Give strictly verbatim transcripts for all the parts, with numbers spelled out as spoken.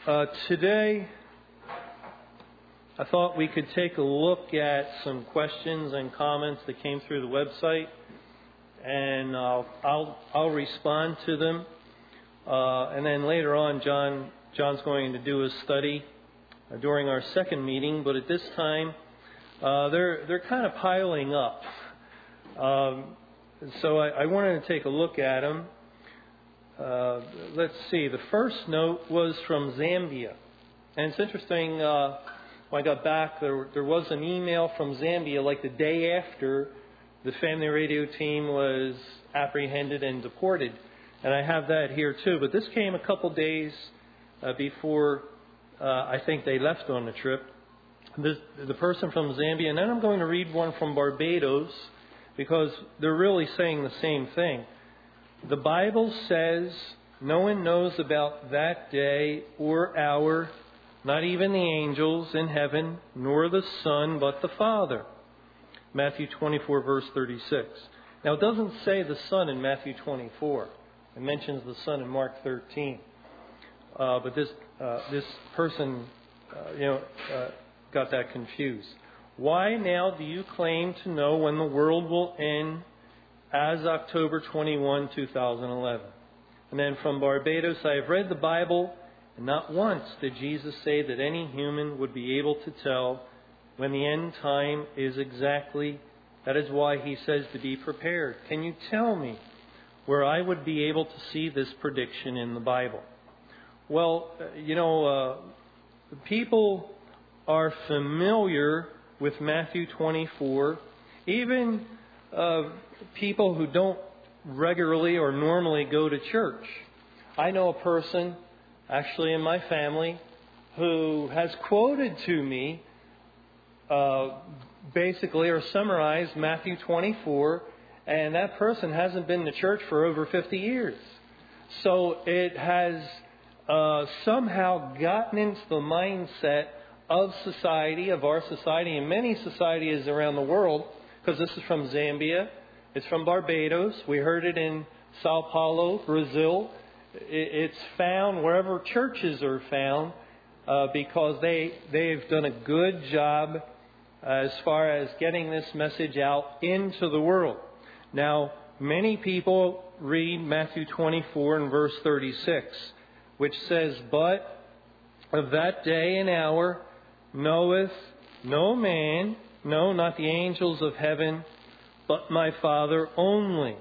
Uh, today, I thought we could take a look at some questions and comments that came through the website, and I'll I'll, I'll respond to them. Uh, and then later on, John John's going to do a study uh, during our second meeting. But at this time, uh, they're they're kind of piling up. Um, so I, I wanted to take a look at them. Uh, let's see. The first note was from Zambia, and it's interesting. Uh, when I got back, there there was an email from Zambia like the day after the Family Radio team was apprehended and deported, and I have that here too. But this came a couple days uh, before uh, I think they left on the trip. This, the person from Zambia, and then I'm going to read one from Barbados because they're really saying the same thing. The Bible says no one knows about that day or hour, not even the angels in heaven, nor the Son, but the Father. Matthew twenty-four, verse thirty-six. Now, it doesn't say the Son in Matthew twenty-four. It mentions the Son in Mark thirteen. Uh, but this uh, this person, uh, you know, uh, got that confused. Why now do you claim to know when the world will end as October twenty-first, two thousand eleven? And then from Barbados, I have read the Bible, and not once did Jesus say that any human would be able to tell when the end time is exactly. That is why he says to be prepared. Can you tell me where I would be able to see this prediction in the Bible? Well, you know, uh, people are familiar with Matthew twenty-four. Even uh, people who don't regularly or normally go to church. I know a person, actually in my family, who has quoted to me uh, basically or summarized Matthew twenty-four, and that person hasn't been to church for over fifty years. So it has uh, somehow gotten into the mindset of society, of our society, and many societies around the world, because this is from Zambia, it's from Barbados, we heard it in Sao Paulo, Brazil. It's found wherever churches are found uh, because they, they've done a good job as far as getting this message out into the world. Now, many people read Matthew twenty-four and verse thirty-six, which says, "But of that day and hour knoweth no man, no, not the angels of heaven, but my Father only."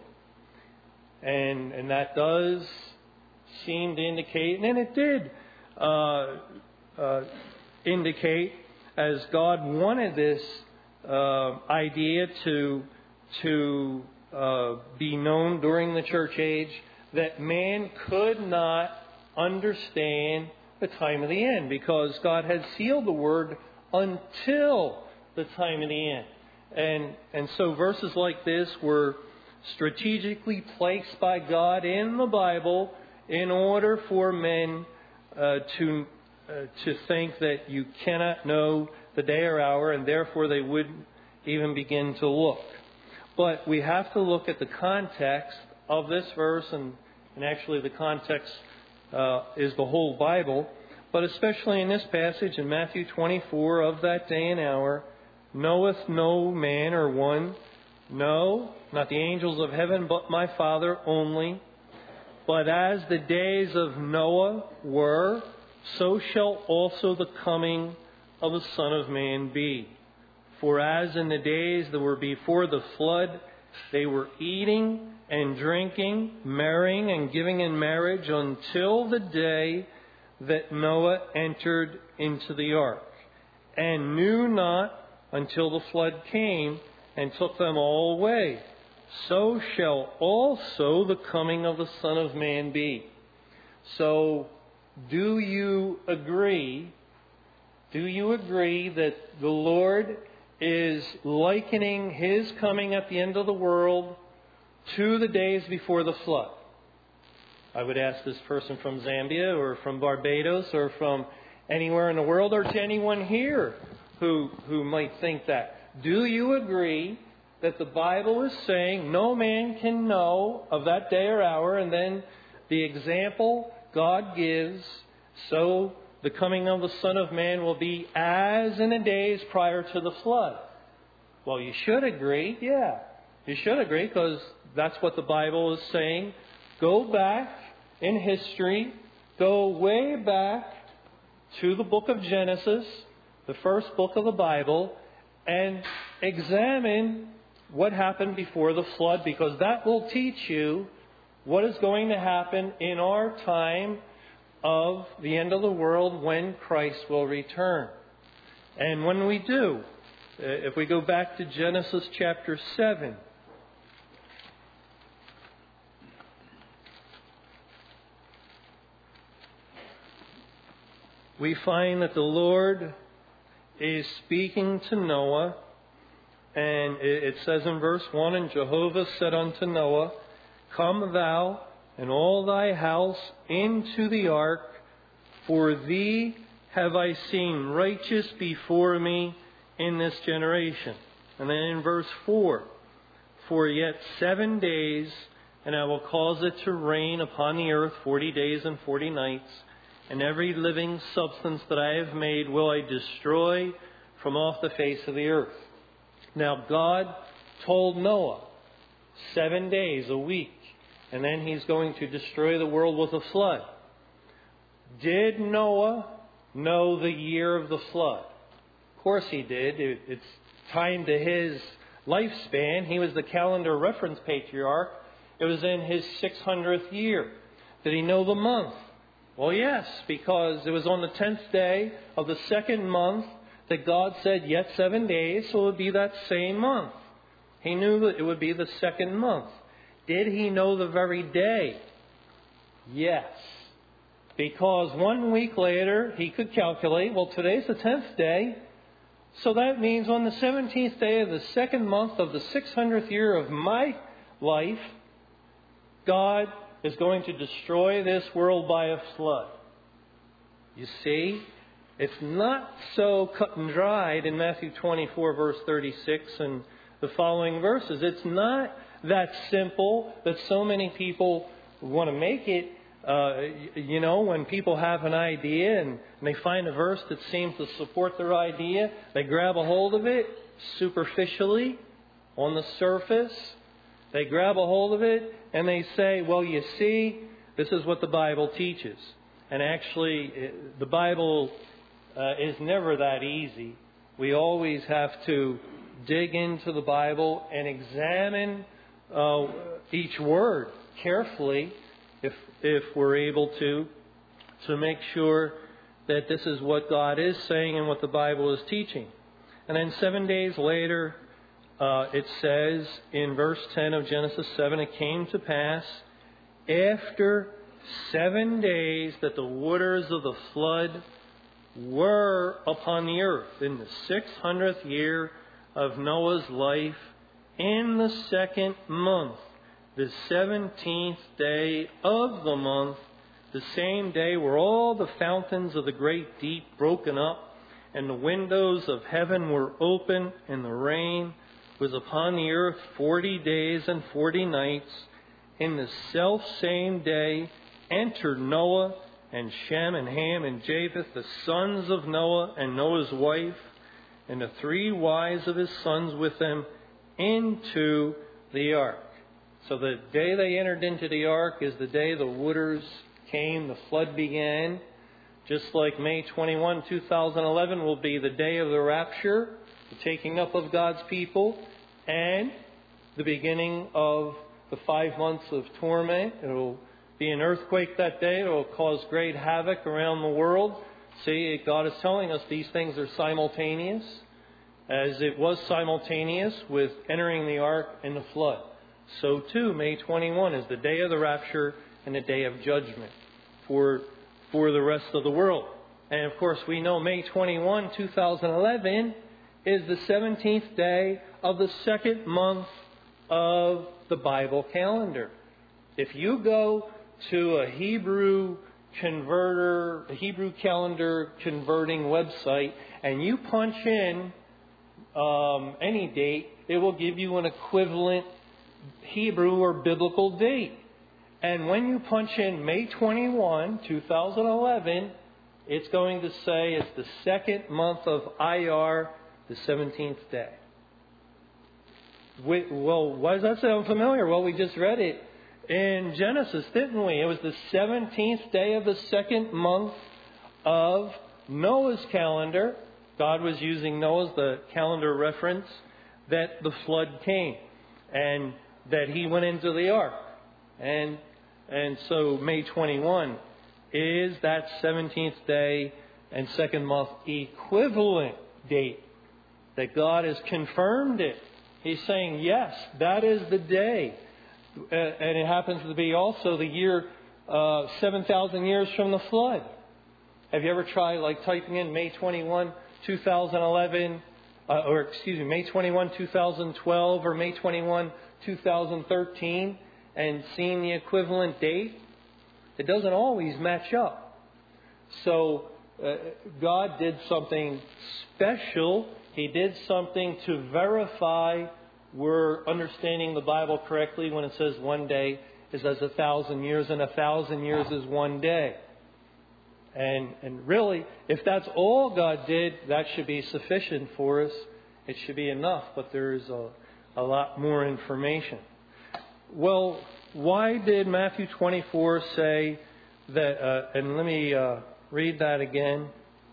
And and that does seem to indicate, and then it did uh, uh, indicate, as God wanted this uh, idea to to uh, be known during the church age, that man could not understand the time of the end, because God had sealed the word until the time of the end. And and so verses like this were strategically placed by God in the Bible in order for men uh, to uh, to think that you cannot know the day or hour, and therefore they wouldn't even begin to look. But we have to look at the context of this verse, and, and actually the context uh, is the whole Bible. But especially in this passage in Matthew twenty-four, of that day and hour knoweth no man or one, no, not the angels of heaven, but my Father only. But as the days of Noah were, so shall also the coming of the Son of Man be. For as in the days that were before the flood, they were eating and drinking, marrying and giving in marriage, until the day that Noah entered into the ark, and knew not until the flood came and took them all away. So shall also the coming of the Son of Man be. So, do you agree? Do you agree that the Lord is likening His coming at the end of the world to the days before the flood? I would ask this person from Zambia or from Barbados or from anywhere in the world, or to anyone here who who might think that. Do you agree that the Bible is saying no man can know of that day or hour, and then the example God gives so the coming of the Son of Man will be as in the days prior to the flood. Well, you should agree, yeah. You should agree, because that's what the Bible is saying. Go back in history, go way back to the book of Genesis, the first book of the Bible, and examine what happened before the flood, because that will teach you what is going to happen in our time of the end of the world when Christ will return. And when we do, if we go back to Genesis chapter seven, we find that the Lord is speaking to Noah, and it says in verse one, "And Jehovah said unto Noah, Come thou and all thy house into the ark, for thee have I seen righteous before me in this generation." And then in verse four, "For yet seven days, and I will cause it to rain upon the earth forty days and forty nights, and every living substance that I have made will I destroy from off the face of the earth." Now God told Noah seven days, a week, and then He's going to destroy the world with a flood. Did Noah know the year of the flood? Of course he did. It, it's timed to his lifespan. He was the calendar reference patriarch. It was in his six hundredth year. Did he know the month? Well, yes, because it was on the tenth day of the second month that God said, yet seven days, so it would be that same month. He knew that it would be the second month. Did he know the very day? Yes. Because one week later, he could calculate, well, today's the tenth day, so that means on the seventeenth day of the second month of the six hundredth year of my life, God is going to destroy this world by a flood. You see, it's not so cut and dried in Matthew twenty-four, verse thirty-six and the following verses. It's not that simple that so many people want to make it. Uh, you know, when people have an idea and they find a verse that seems to support their idea, they grab a hold of it superficially, on the surface. They grab a hold of it and they say, well, you see, this is what the Bible teaches. And actually, the Bible uh, is never that easy. We always have to dig into the Bible and examine uh, each word carefully, if if we're able to, to make sure that this is what God is saying and what the Bible is teaching. And then seven days later, uh, it says in verse ten of Genesis seven, "It came to pass after seven days that the waters of the flood were upon the earth, in the six hundredth year of Noah's life, in the second month, the seventeenth day of the month, the same day were all the fountains of the great deep broken up, and the windows of heaven were open, and the rain was upon the earth forty days and forty nights. In the selfsame day entered Noah and Shem and Ham and Japheth, the sons of Noah, and Noah's wife, and the three wives of his sons with them, into the ark." So the day they entered into the ark is the day the waters came, the flood began. Just like May twenty-first, two thousand eleven will be the day of the rapture, the taking up of God's people, and the beginning of the five months of torment. It will be an earthquake that day. It will cause great havoc around the world. See, God is telling us these things are simultaneous, as it was simultaneous with entering the ark and the flood. So too, May twenty-first is the day of the rapture and the day of judgment for, for the rest of the world. And of course, we know May twenty-first, two thousand eleven is the seventeenth day of the second month of the Bible calendar. If you go to a Hebrew converter, a Hebrew calendar converting website, and you punch in um, any date, it will give you an equivalent Hebrew or biblical date. And when you punch in May twenty-first, two thousand eleven, it's going to say it's the second month of Iyar, the seventeenth day. We, well, why does that sound familiar? Well, we just read it in Genesis, didn't we? It was the seventeenth day of the second month of Noah's calendar. God was using Noah's, the calendar reference, that the flood came and that he went into the ark. And and so May twenty-first is that seventeenth day and second month equivalent date that God has confirmed it. He's saying, yes, that is the day. Uh, and it happens to be also the year uh, seven thousand years from the flood. Have you ever tried like typing in May twenty-first, two thousand eleven, uh, or excuse me, May twenty-first, two thousand twelve, or May twenty-first, two thousand thirteen, and seeing the equivalent date? It doesn't always match up. So uh, God did something special. He did something to verify we're understanding the Bible correctly when it says one day is as a thousand years, and a thousand years is one day. And and really, if that's all God did, that should be sufficient for us. It should be enough, but there's a, a lot more information. Well, why did Matthew twenty-four say that, uh, and let me uh, read that again.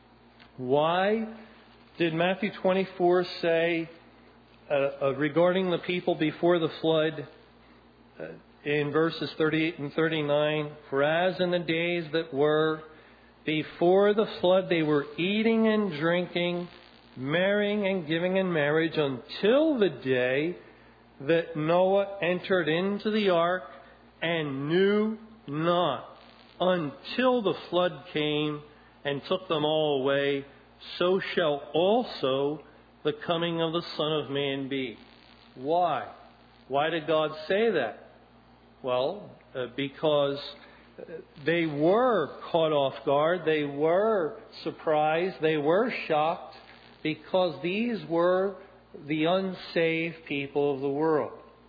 Why did Matthew twenty-four say uh, uh, regarding the people before the flood uh, in verses thirty-eight and thirty-nine, for as in the days that were before the flood they were eating and drinking, marrying and giving in marriage until the day that Noah entered into the ark and knew not until the flood came and took them all away, so shall also the coming of the Son of Man be. Why? Why did God say that? Well, uh, because they were caught off guard, they were surprised, they were shocked, because these were the unsaved people of the world.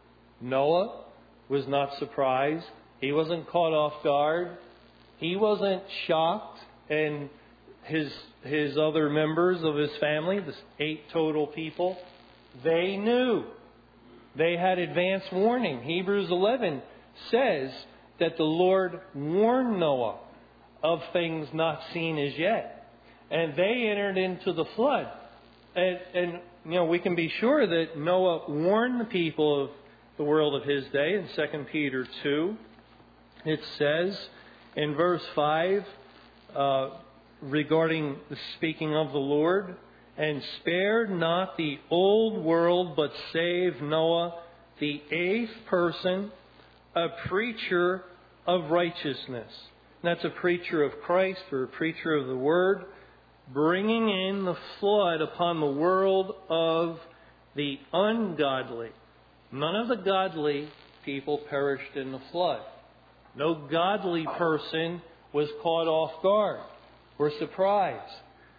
Noah was not surprised. He wasn't caught off guard. He wasn't shocked. And his his other members of his family, the eight total people, they knew. They had advance warning. Hebrews eleven says that the Lord warned Noah of things not seen as yet. And they entered into the flood. And, and you know, we can be sure that Noah warned the people of the world of his day. In Second Peter two, it says in verse five, uh, regarding the speaking of the Lord, and spared not the old world, but saved Noah, the eighth person, a preacher of righteousness. And that's a preacher of Christ, or a preacher of the Word, bringing in the flood upon the world of the ungodly. None of the godly people perished in the flood. No godly person was caught off guard or surprised.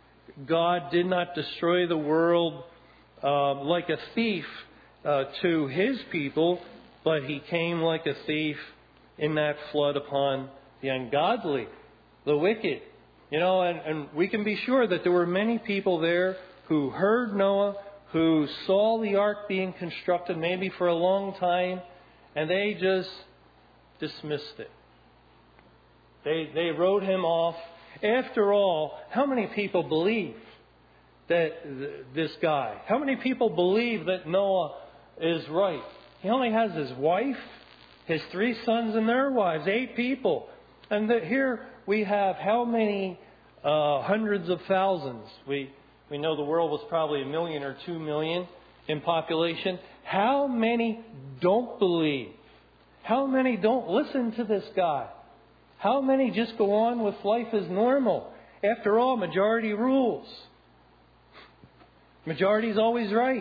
God did not destroy the world uh, like a thief uh, to His people, but He came like a thief in that flood upon the ungodly, the wicked. You know, and, and we can be sure that there were many people there who heard Noah, who saw the ark being constructed maybe for a long time, and they just dismissed it. They they wrote him off. After all, how many people believe that th- this guy? How many people believe that Noah is right? He only has his wife, his three sons and their wives, eight people. And that here we have how many uh, hundreds of thousands? We we know the world was probably a million or two million in population. How many don't believe? How many don't listen to this guy? How many just go on with life as normal? After all, majority rules. Majority is always right.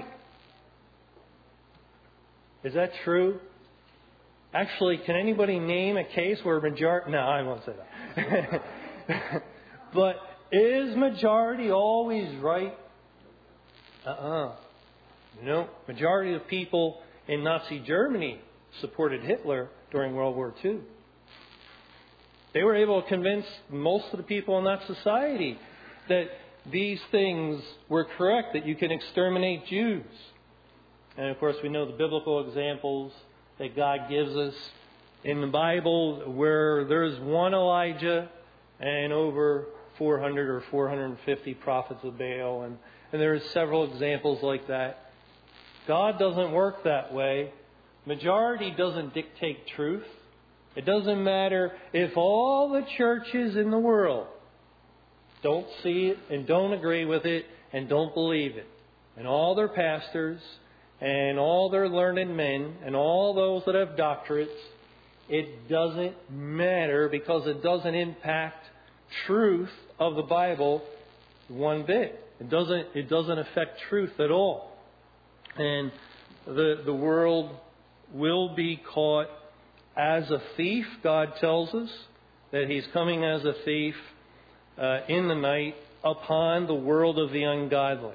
Is that true? Actually, can anybody name a case where majority... No, I won't say that. But is majority always right? Uh-uh. No. Majority of people in Nazi Germany supported Hitler during World War Two. They were able to convince most of the people in that society that these things were correct, that you can exterminate Jews. And of course, we know the biblical examples that God gives us in the Bible where there's one Elijah and over four hundred or four hundred fifty prophets of Baal. And, and there are several examples like that. God doesn't work that way. Majority doesn't dictate truth. It doesn't matter if all the churches in the world don't see it and don't agree with it and don't believe it. And all their pastors and all their learned men and all those that have doctorates, it doesn't matter because it doesn't impact truth of the Bible one bit. It doesn't, it doesn't affect truth at all. And the, the world will be caught as a thief. God tells us that He's coming as a thief uh, in the night upon the world of the ungodly.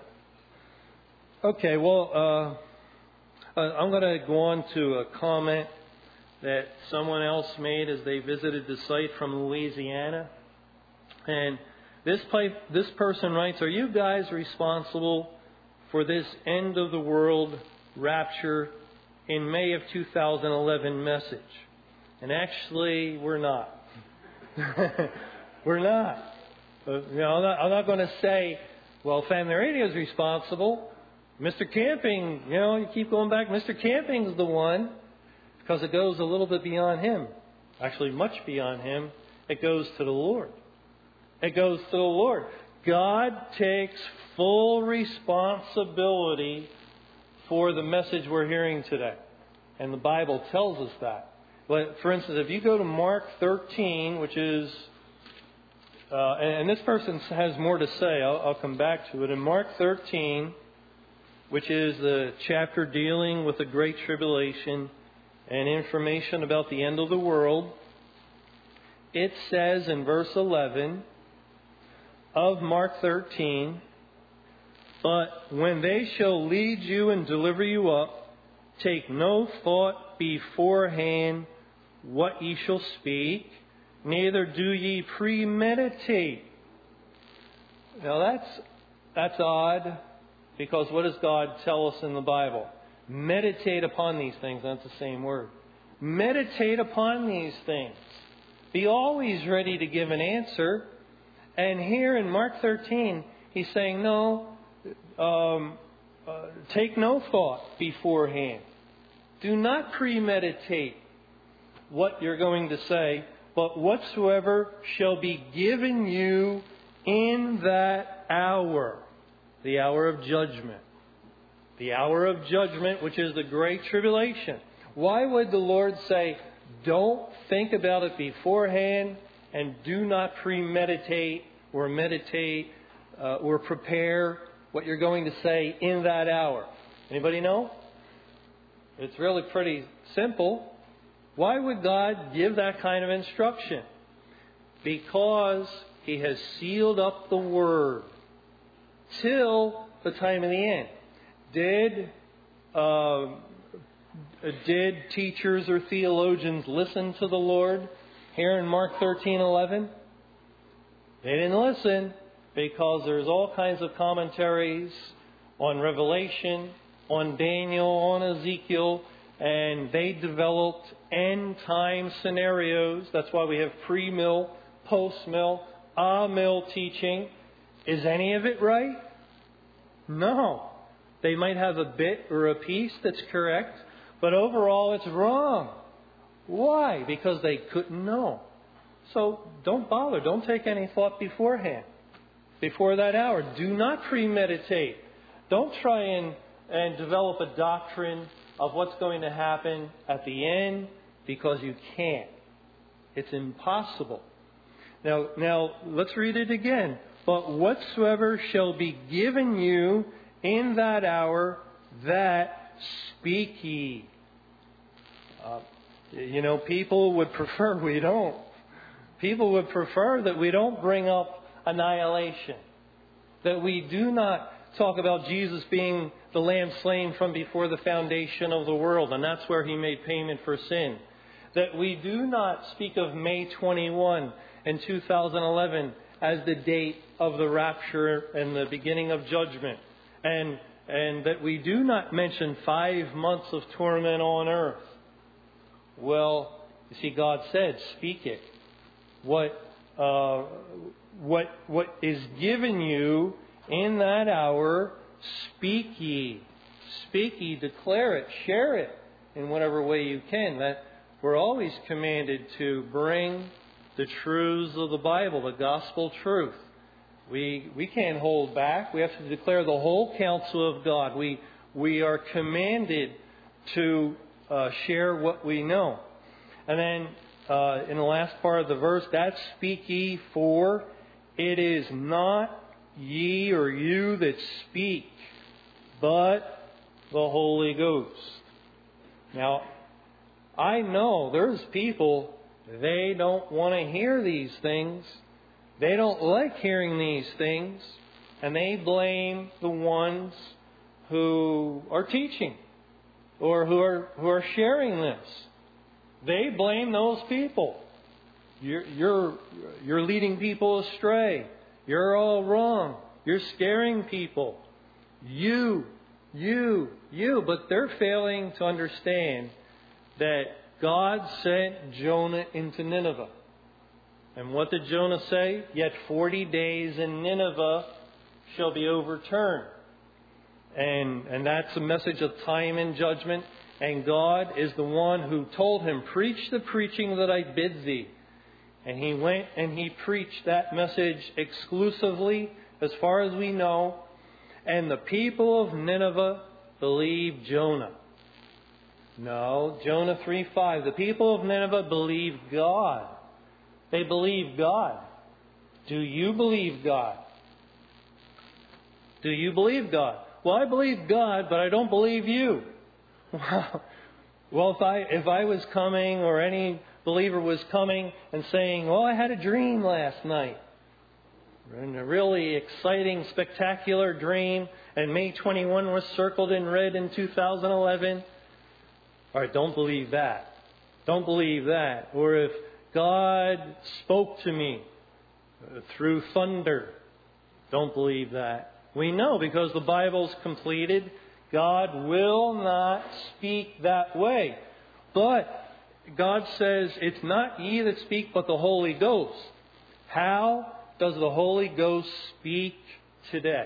Okay, well, uh, I'm going to go on to a comment that someone else made as they visited the site from Louisiana. And this, pipe, this person writes, are you guys responsible for this end of the world rapture in May of two thousand eleven message? And actually, we're not. We're not. Uh, you know, I'm not, I'm not going to say, well, Family Radio is responsible. Mister Camping, you know, you keep going back. Mister Camping's the one, because it goes a little bit beyond him. Actually, much beyond him. It goes to the Lord. It goes to the Lord. God takes full responsibility for the message we're hearing today. And the Bible tells us that. But, for instance, if you go to Mark thirteen, which is, uh, and this person has more to say, I'll, I'll come back to it. In Mark thirteen, which is the chapter dealing with the Great Tribulation and information about the end of the world, it says in verse eleven of Mark thirteen, but when they shall lead you and deliver you up, take no thought beforehand what ye shall speak, neither do ye premeditate. Now that's that's odd, because what does God tell us in the Bible? Meditate upon these things. That's the same word. Meditate upon these things. Be always ready to give an answer. And here in Mark thirteen, he's saying, no, um, uh, take no thought beforehand. Do not premeditate what you're going to say, but whatsoever shall be given you in that hour, the hour of judgment. The hour of judgment, which is the Great Tribulation. Why would the Lord say, don't think about it beforehand and do not premeditate or meditate uh, or prepare what you're going to say in that hour? Anybody know? It's really pretty simple. Why would God give that kind of instruction? Because He has sealed up the Word till the time of the end. Did uh, did teachers or theologians listen to the Lord here in Mark thirteen eleven? They didn't listen, because there's all kinds of commentaries on Revelation, on Daniel, on Ezekiel, and they developed end-time scenarios. That's why we have pre-mill, post-mill, a-mill teaching. Is any of it right? No. They might have a bit or a piece that's correct, but overall it's wrong. Why? Because they couldn't know. So don't bother. Don't take any thought beforehand, before that hour. Do not premeditate. Don't try and, and develop a doctrine of what's going to happen at the end, because you can't. It's impossible. Now, now let's read it again. But whatsoever shall be given you in that hour, that speak ye. Uh, you know, people would prefer we don't. People would prefer that we don't bring up annihilation. That we do not talk about Jesus being the Lamb slain from before the foundation of the world, and that's where He made payment for sin. that we do not speak of May twenty-first in two thousand eleven as the date of the rapture and the beginning of judgment. And, and that we do not mention five months of torment on earth. Well, you see, God said, speak it. What, uh, what, what is given you in that hour, speak ye. Speak ye, declare it, share it in whatever way you can. That we're always commanded to bring the truths of the Bible, the gospel truth. We we can't hold back. We have to declare the whole counsel of God. We we are commanded to uh, share what we know. And then uh, in the last part of the verse, that speak ye, for it is not ye or you that speak, but the Holy Ghost. Now, I know there's people, they don't want to hear these things. They don't like hearing these things. And they blame the ones who are teaching or who are who are sharing this. They blame those people. You're, you're, you're leading people astray. You're all wrong. You're scaring people. You, you, you. But they're failing to understand that God sent Jonah into Nineveh. And what did Jonah say? Yet forty days in Nineveh shall be overturned. And, and that's a message of time and judgment. And God is the one who told him, preach the preaching that I bid thee. And he went and he preached that message exclusively, as far as we know. And the people of Nineveh believed Jonah. No, Jonah three five. The people of Nineveh believed God. They believed God. Do you believe God? Do you believe God? Well, I believe God, but I don't believe you. Well, if I if I was coming, or any believer was coming and saying, well, I had a dream last night. And a really exciting, spectacular dream. And May twenty-first was circled in red in two thousand eleven. All right, don't believe that. Don't believe that. Or if God spoke to me through thunder, don't believe that. We know, because the Bible's completed, God will not speak that way. But God says, it's not ye that speak, but the Holy Ghost. How does the Holy Ghost speak today?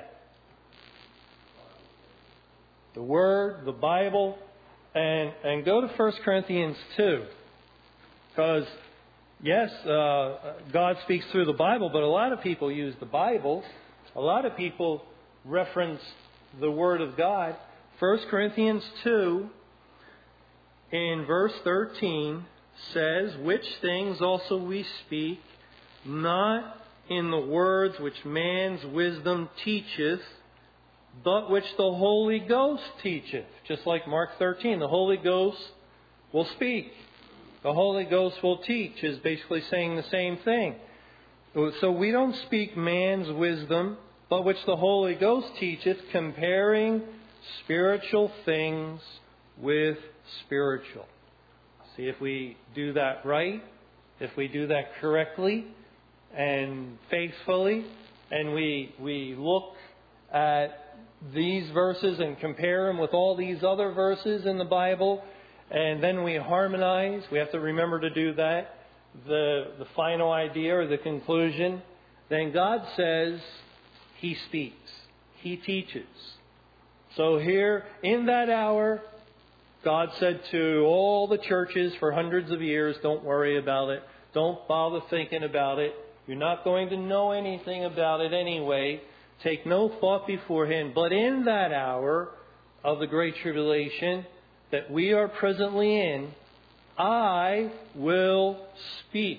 The Word, the Bible, and, and go to First Corinthians two. Because, yes, uh, God speaks through the Bible, but a lot of people use the Bible. A lot of people reference the Word of God. First Corinthians two, in verse thirteen, says, which things also we speak, not in the words which man's wisdom teacheth, but which the Holy Ghost teacheth. Just like Mark thirteen, the Holy Ghost will speak. The Holy Ghost will teach, is basically saying the same thing. So we don't speak man's wisdom, but which the Holy Ghost teacheth, comparing spiritual things with spiritual. See, if we do that right, if we do that correctly and faithfully, and we we look at these verses and compare them with all these other verses in the Bible, and then we harmonize, we have to remember to do that, the, the final idea or the conclusion, then God says He speaks. He teaches. So here, in that hour, God said to all the churches for hundreds of years, don't worry about it. Don't bother thinking about it. You're not going to know anything about it anyway. Take no thought beforehand. But in that hour of the Great Tribulation that we are presently in, I will speak.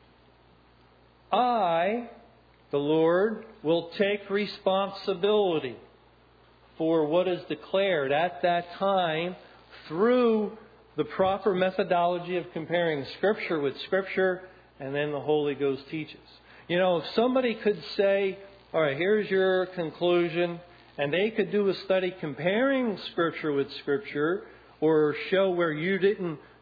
I, the Lord, will take responsibility for what is declared at that time through the proper methodology of comparing Scripture with Scripture, and then the Holy Ghost teaches. You know, if somebody could say, all right, here's your conclusion, and they could do a study comparing Scripture with Scripture, or show where you didn't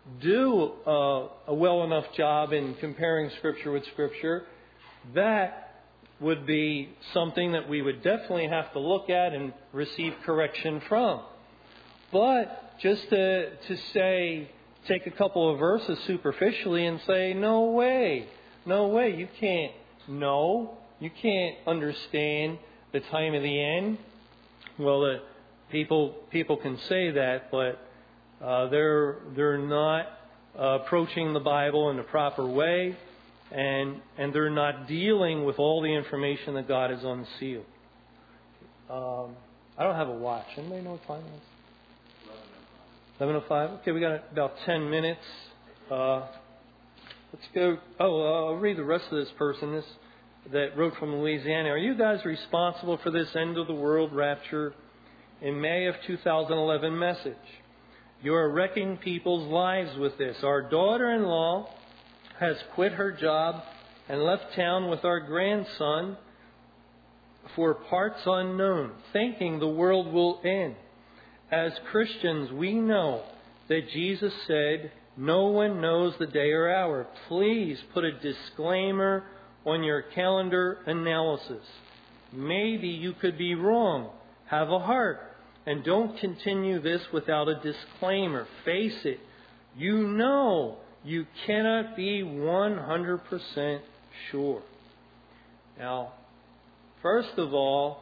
do uh, a well enough job in comparing Scripture with Scripture, that would be something that we would definitely have to look at and receive correction from. But just to, to say, take a couple of verses superficially and say, no way, no way, you can't know, you can't understand the time of the end. Well, the people people can say that, but uh, they're they're not uh, approaching the Bible in the proper way, and and they're not dealing with all the information that God has unsealed. Um, I don't have a watch. Anybody know what time it is? eleven oh five. Okay, we got about ten minutes. Uh, let's go. Oh, uh, I'll read the rest of this person. This that wrote from Louisiana. Are you guys responsible for this end of the world rapture in May of two thousand eleven message? You are wrecking people's lives with this. Our daughter-in-law has quit her job and left town with our grandson for parts unknown, thinking the world will end. As Christians, we know that Jesus said, no one knows the day or hour. Please put a disclaimer on your calendar analysis. Maybe you could be wrong. Have a heart. And don't continue this without a disclaimer. Face it. You know you cannot be one hundred percent sure. Now, first of all,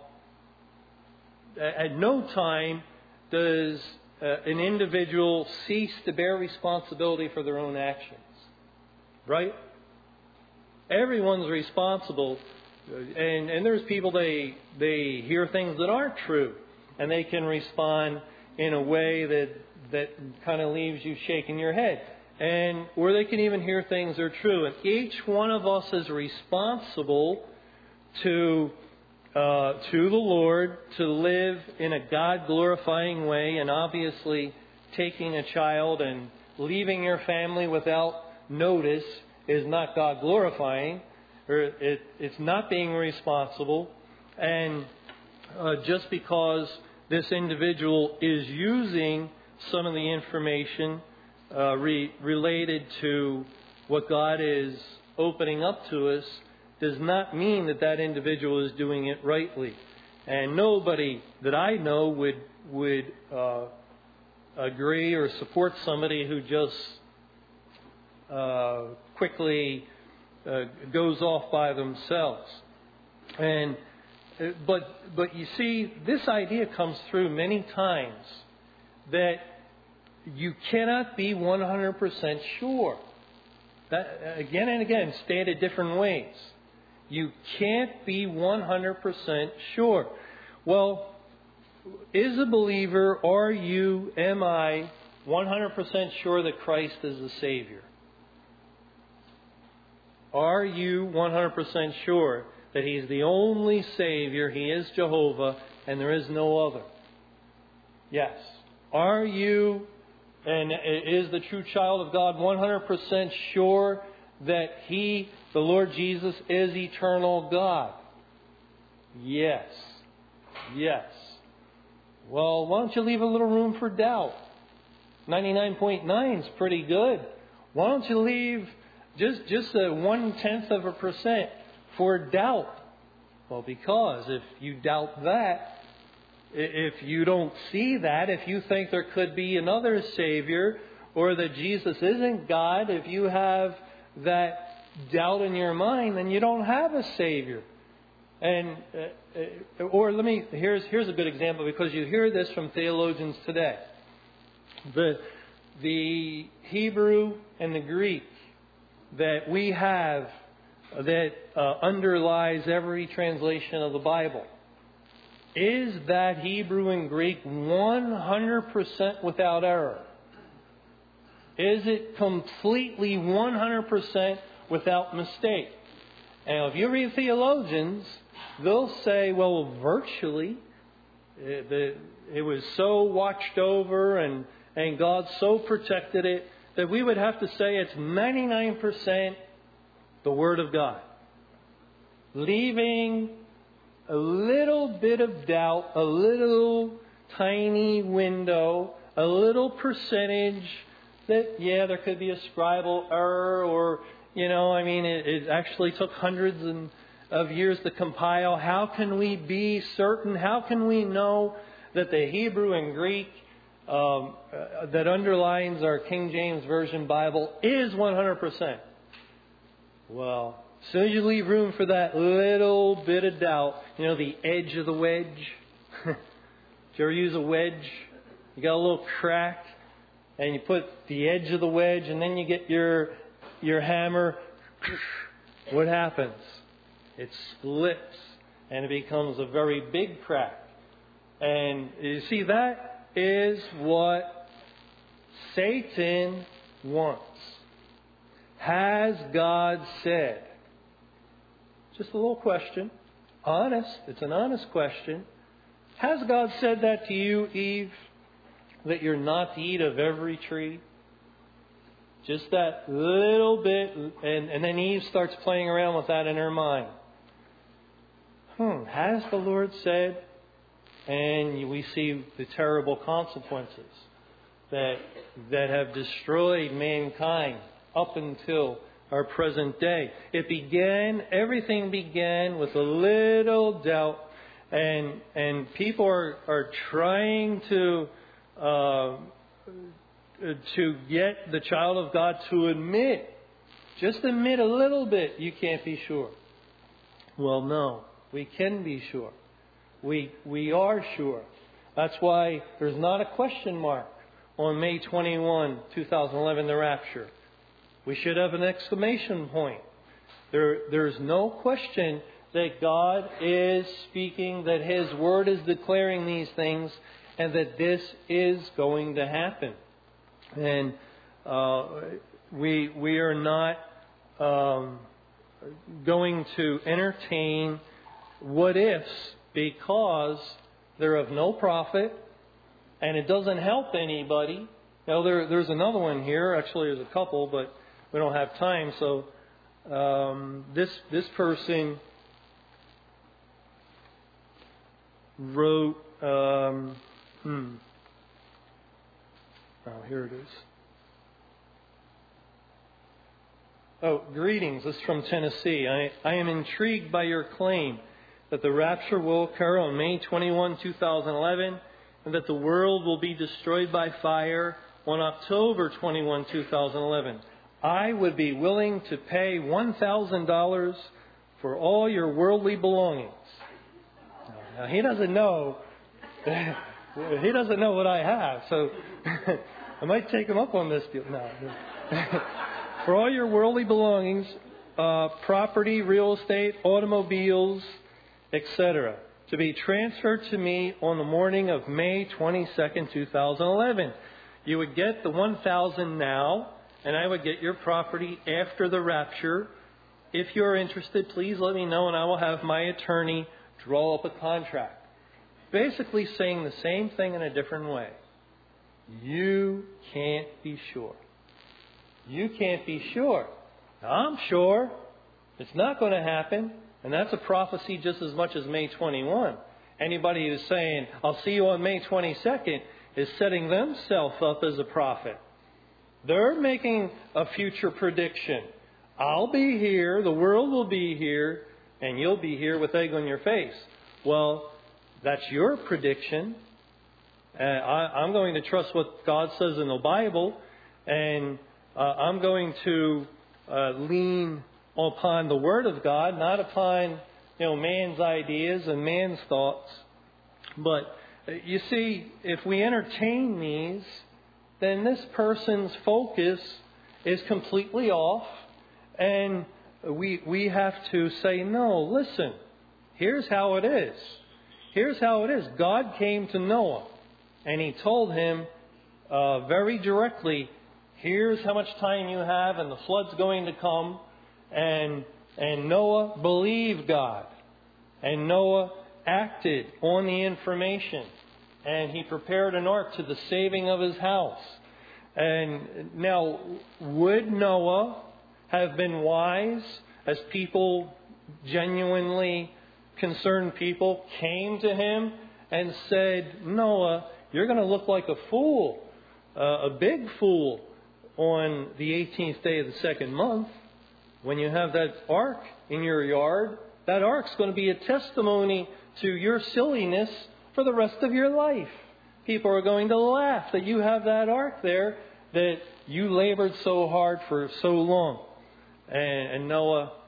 at no time does uh, an individual cease to bear responsibility for their own actions. Right? Everyone's responsible. And, and there's people, they they hear things that aren't true. And they can respond in a way that, that kind of leaves you shaking your head. And or they can even hear things that are true. And each one of us is responsible to Uh, to the Lord, to live in a God-glorifying way, and obviously taking a child and leaving your family without notice is not God-glorifying, or it, it's not being responsible. And uh, just because this individual is using some of the information uh, re- related to what God is opening up to us, does not mean that that individual is doing it rightly. And nobody that I know would would uh, agree or support somebody who just uh, quickly uh, goes off by themselves. And but but you see, this idea comes through many times that you cannot be one hundred percent sure. That, again and again, stated different ways. You can't be one hundred percent sure. Well, is a believer, are you, am I, one hundred percent sure that Christ is the Savior? Are you one hundred percent sure that He's the only Savior, He is Jehovah, and there is no other? Yes. Are you, and is the true child of God one hundred percent sure that He, the Lord Jesus, is eternal God? Yes. Yes. Well, why don't you leave a little room for doubt? ninety-nine point nine is pretty good. Why don't you leave just, just a one-tenth of a percent for doubt? Well, because if you doubt that, if you don't see that, if you think there could be another Savior, or that Jesus isn't God, if you have that doubt in your mind, then you don't have a Savior. And uh, or let me here's here's a good example, because you hear this from theologians today. The the Hebrew and the Greek that we have that uh, underlies every translation of the Bible, is that Hebrew and Greek one hundred percent without error? Is it completely one hundred percent without mistake? And if you read theologians, they'll say, well, virtually, it, it was so watched over and, and God so protected it that we would have to say it's ninety-nine percent the Word of God. Leaving a little bit of doubt, a little tiny window, a little percentage that, yeah, there could be a scribal error, or, you know, I mean, it, it actually took hundreds and, of years to compile. How can we be certain? How can we know that the Hebrew and Greek um, uh, that underlines our King James Version Bible is one hundred percent? Well, as soon as you leave room for that little bit of doubt, you know, the edge of the wedge. Did you ever use a wedge? You got a little crack, and you put the edge of the wedge, and then you get your your hammer. What happens? It splits, and it becomes a very big crack. And you see, that is what Satan wants. Has God said? Just a little question. Honest. It's an honest question. Has God said that to you, Eve? That you're not to eat of every tree? Just that little bit. And, and then Eve starts playing around with that in her mind. Hmm, has the Lord said? And we see the terrible consequences that that have destroyed mankind up until our present day. It began, everything began with a little doubt, and and people are, are trying to uh, to get the child of God to admit, just admit a little bit, you can't be sure. Well, no. We can be sure. We we are sure. That's why there's not a question mark on May twenty-first, twenty eleven, the rapture. We should have an exclamation point. There, there's no question that God is speaking, that His Word is declaring these things, and that this is going to happen. And uh, we we are not um, going to entertain what ifs, because they're of no profit, and it doesn't help anybody. Now, there, there's another one here. Actually, there's a couple, but we don't have time. So um, this this person wrote. Um, hmm. Oh, here it is. Oh, greetings. This is from Tennessee. I, I am intrigued by your claim that the rapture will occur on May twenty-first, twenty eleven, and that the world will be destroyed by fire on October twenty-first, twenty eleven. I would be willing to pay one thousand dollars for all your worldly belongings. Now, he doesn't know. He doesn't know what I have, so I might take him up on this deal. No. For all your worldly belongings, uh, property, real estate, automobiles, et cetera, to be transferred to me on the morning of May twenty-second, twenty eleven. You would get the one thousand now, and I would get your property after the rapture. If you're interested, please let me know, and I will have my attorney draw up a contract. Basically saying the same thing in a different way. You can't be sure. You can't be sure. I'm sure it's not going to happen. And that's a prophecy just as much as May twenty-first. Anybody who's saying, I'll see you on May twenty-second, is setting themselves up as a prophet. They're making a future prediction. I'll be here, the world will be here, and you'll be here with egg on your face. Well, that's your prediction. Uh, I, I'm going to trust what God says in the Bible, and uh, I'm going to uh, lean upon the Word of God, not upon, you know, man's ideas and man's thoughts. But uh, you see, if we entertain these, then this person's focus is completely off, and we we have to say, no, listen, here's how it is. Here's how it is. God came to Noah, and He told him uh, very directly, here's how much time you have, and the flood's going to come. And and Noah believed God. And Noah acted on the information. And he prepared an ark to the saving of his house. And now, would Noah have been wise as people, genuinely concerned people, came to him and said, Noah, you're going to look like a fool, uh, a big fool. on the eighteenth day of the second month, when you have that ark in your yard, that ark's going to be a testimony to your silliness for the rest of your life. People are going to laugh that you have that ark there, that you labored so hard for so long. And, and Noah